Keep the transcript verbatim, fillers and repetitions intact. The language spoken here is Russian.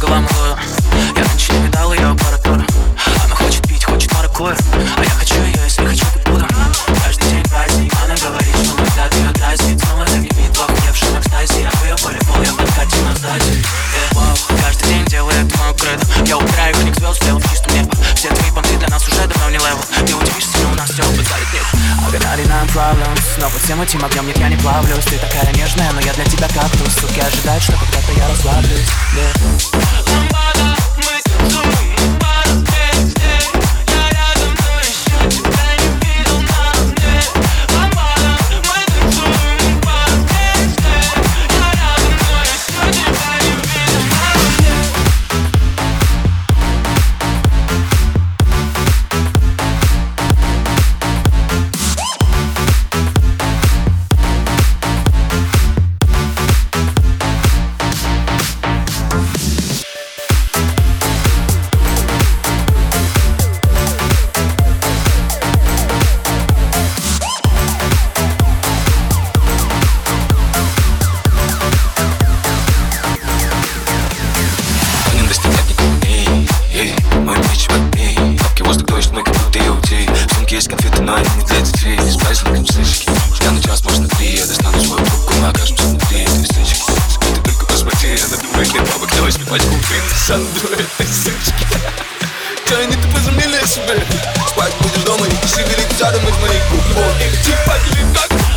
была малую. Я раньше не видал ее аппаратуру. Она хочет пить, хочет маракую, а я хочу ее, если хочу, то буду. Каждый день праздник, она говорит, что когда ты ее дразнит, снова загремит в охуевшем экстазе. Я ее полюбил, я подкатил на стадии. Yeah. Каждый день делает мою кредо. Я убираю книг звезд, сделал в чистом небо. Все твои понты для нас уже давно не левел. Ты удивишься, но у нас все базарит нет. I got ninety-nine problems, но под всем этим огнем нет, я не плавлюсь. Ты такая нежная, но я для тебя кактус. Суки ожидают, что когда-то я расслаблюсь. Yeah. Ламбада, мы танцуем, пара здесь, здесь. Я рядом, но еще тебя не видел на мне. Ламбада, мы танцуем, пара здесь, здесь. Я рядом, но еще тебя не видел на мне. Есть конфеты, но они не для детей. С праздником сычки. Я на час, может на три. Я достану свою трубку, мы окажемся внутри этой сычки. Ты только посмотри, она думает, нет бабок. Давай с пачку принцесса до этой сычки. Тяни, ты позамели себе. Спать будешь дома и шевелить задом из моих губ. Их типа или как?